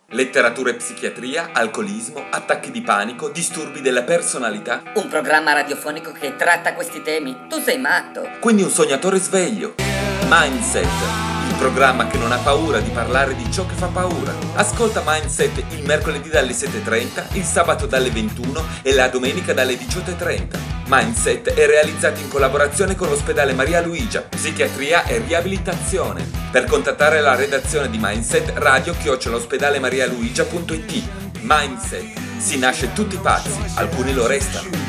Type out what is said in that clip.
Letteratura e psichiatria, alcolismo, attacchi di panico, disturbi della personalità. Un programma radiofonico che tratta questi temi. Tu sei matto. Quindi un sognatore sveglio. Mindset, il programma che non ha paura di parlare di ciò che fa paura. Ascolta Mindset il mercoledì dalle 7:30, il sabato dalle 21 e la domenica dalle 18:30. Mindset è realizzato in collaborazione con l'ospedale Maria Luigia, psichiatria e riabilitazione. Per contattare la redazione di Mindset, radio@ospedalemarialuigia.it. Mindset. Si nasce tutti pazzi, alcuni lo restano.